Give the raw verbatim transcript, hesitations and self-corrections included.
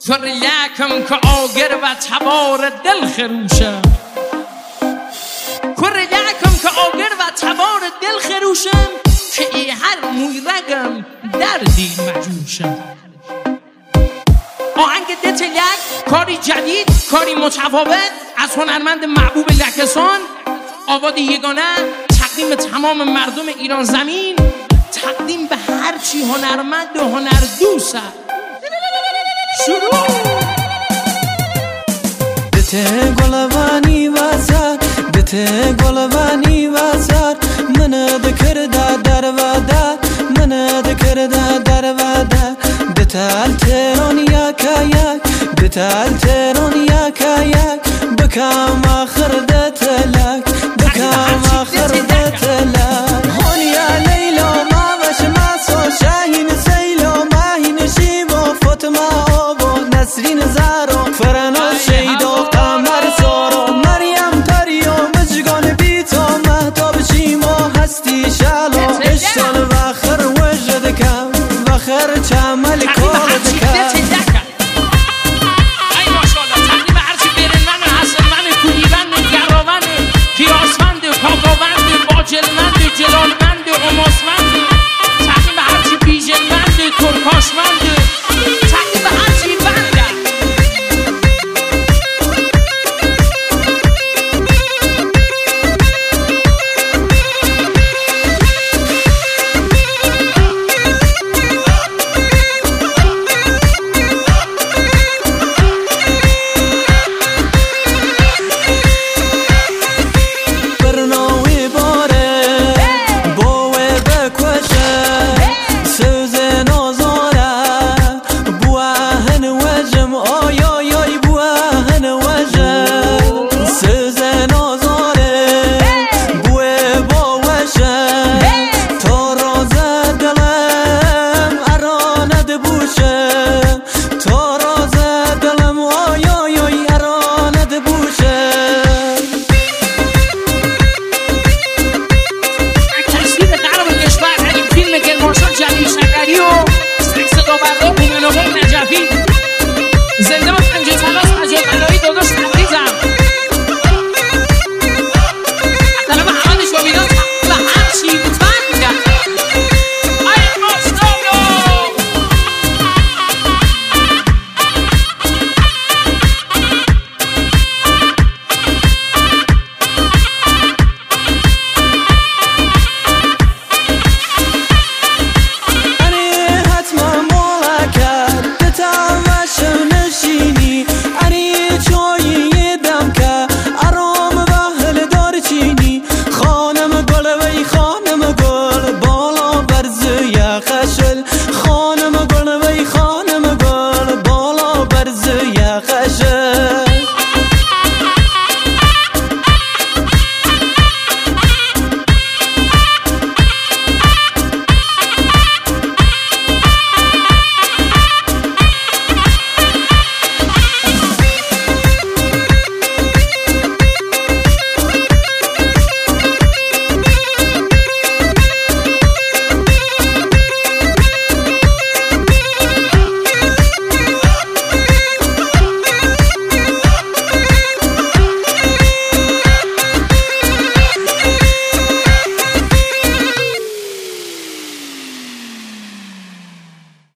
کریکم که آگر و تبار دل خروشم کریکم که آگر و تبار دل خروشم که ای هر موی رگم دردی مجوشم. آهنگ دتلک کاری جدید، کاری متفاوت از هنرمند محبوب لکه‌سان، آواز یگانه، تقدیم تمام مردم ایران زمین، تقدیم به هر چی هنرمند و هنر دوست. شروع. دته گلوانی وزر، دته گلوانی وزر، من دکر در و در، من دکر در و در، دتال ترون یک یک، دتال ترون یک یک، بکام آخر دتلک، بکام آخر دتلک. هونیا لیلا ما وش ما سو شاهین سیلو ماهین شیبو فاطمه آبو نسرین زارو فرنا شیدو قمر سورو مریم پریو مجگان بیتو مهتاب شیمو هستی شالو اشتان وخر وجد کم وخر چمل کود کم. ای ماشاءالله تقدیم هرچی برنمن حسنمن کوهیوند گراوند کیاسوند کاکاوند باجلمند جلالمند اماسمند